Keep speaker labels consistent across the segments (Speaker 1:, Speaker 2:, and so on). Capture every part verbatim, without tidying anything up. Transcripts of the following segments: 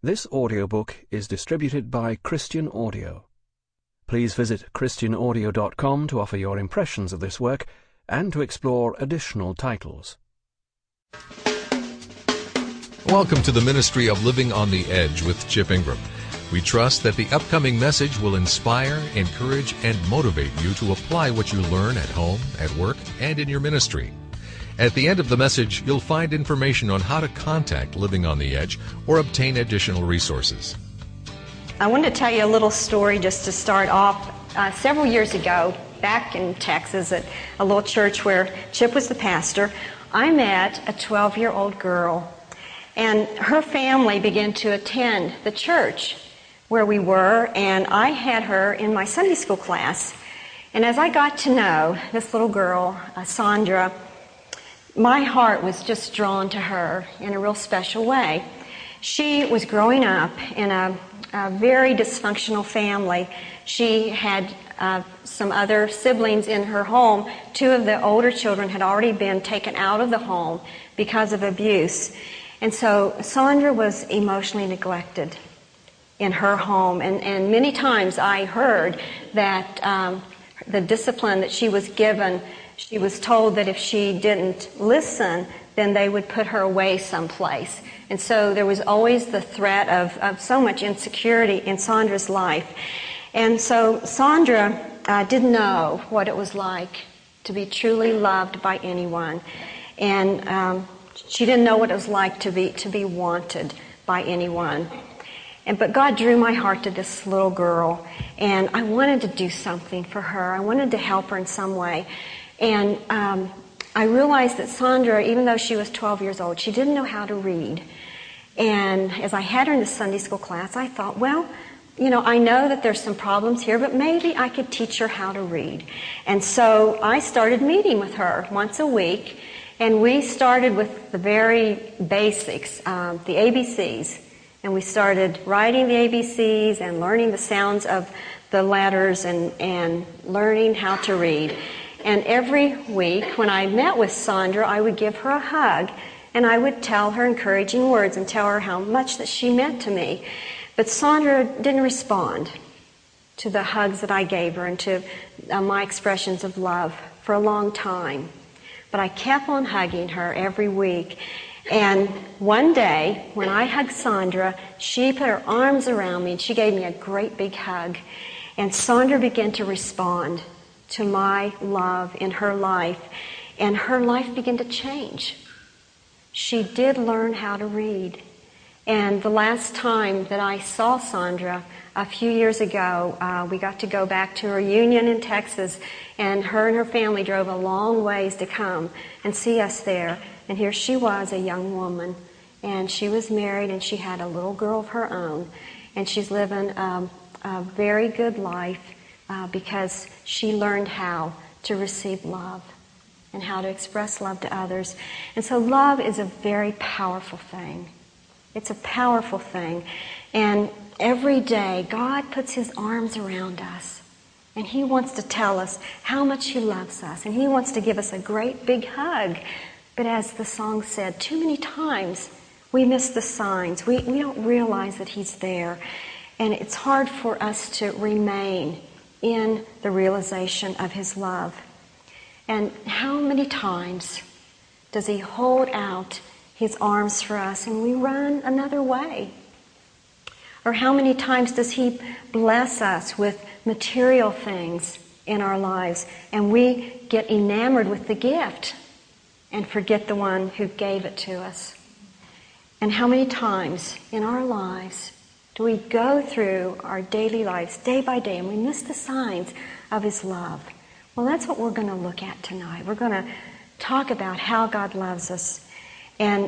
Speaker 1: This audiobook is distributed by Christian Audio. Please visit christian audio dot com to offer your impressions of this work and to explore additional titles.
Speaker 2: Welcome to the ministry of Living on the Edge with Chip Ingram. We trust that the upcoming message will inspire, encourage, and motivate you to apply what you learn at home, at work, and in your ministry. At the end of the message, you'll find information on how to contact Living on the Edge or obtain additional resources.
Speaker 3: I wanted to tell you a little story just to start off. Uh, several years ago, back in Texas at a little church where Chip was the pastor, I met a twelve-year-old girl, and her family began to attend the church where we were, and I had her in my Sunday school class. And as I got to know this little girl, uh, Sandra, my heart was just drawn to her in a real special way. She was growing up in a, a very dysfunctional family. She had uh, some other siblings in her home. Two of the older children had already been taken out of the home because of abuse. And so Sandra was emotionally neglected in her home. And, and many times I heard that um, the discipline that she was given, she was told that if she didn't listen, then they would put her away someplace. And so there was always the threat of, of so much insecurity in Sandra's life. And so Sandra uh, didn't know what it was like to be truly loved by anyone. And um, she didn't know what it was like to be to be wanted by anyone. And but God drew my heart to this little girl, and I wanted to do something for her. I wanted to help her in some way. And um, I realized that Sandra, even though she was twelve years old, she didn't know how to read. And as I had her in the Sunday school class, I thought, well, you know, I know that there's some problems here, but maybe I could teach her how to read. And so I started meeting with her once a week, and we started with the very basics, um, the A B Cs. And we started writing the A B Cs and learning the sounds of the letters and, and learning how to read. And every week when I met with Sandra, I would give her a hug and I would tell her encouraging words and tell her how much that she meant to me. But Sandra didn't respond to the hugs that I gave her and to uh, my expressions of love for a long time. But I kept on hugging her every week. And one day, when I hugged Sandra, she put her arms around me and she gave me a great big hug. And Sandra began to respond to my love in her life. And her life began to change. She did learn how to read. And the last time that I saw Sandra, a few years ago, uh, we got to go back to a reunion in Texas, and her and her family drove a long ways to come and see us there. And here she was, a young woman, and she was married, and she had a little girl of her own, and she's living um, a very good life uh, because she learned how to receive love and how to express love to others. And so love is a very powerful thing. It's a powerful thing. And every day, God puts His arms around us. And He wants to tell us how much He loves us. And He wants to give us a great big hug. But as the song said, too many times we miss the signs. We, we don't realize that He's there. And it's hard for us to remain in the realization of His love. And how many times does He hold out His arms for us and we run another way? Or how many times does He bless us with material things in our lives and we get enamored with the gift and forget the one who gave it to us? And how many times in our lives do we go through our daily lives day by day and we miss the signs of His love? Well, that's what we're going to look at tonight. We're going to talk about how God loves us. And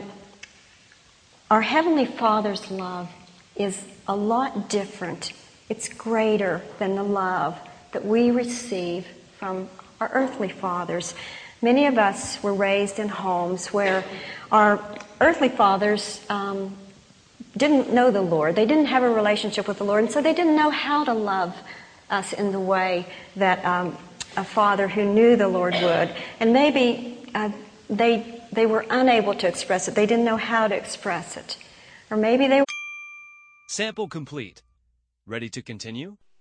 Speaker 3: our Heavenly Father's love is a lot different. It's greater than the love that we receive from our earthly fathers. Many of us were raised in homes where our earthly fathers um, didn't know the Lord. They didn't have a relationship with the Lord, and so they didn't know how to love us in the way that um, a father who knew the Lord would. And maybe uh, they they were unable to express it. They didn't know how to express it. Or maybe they
Speaker 4: Sample complete. Ready to continue?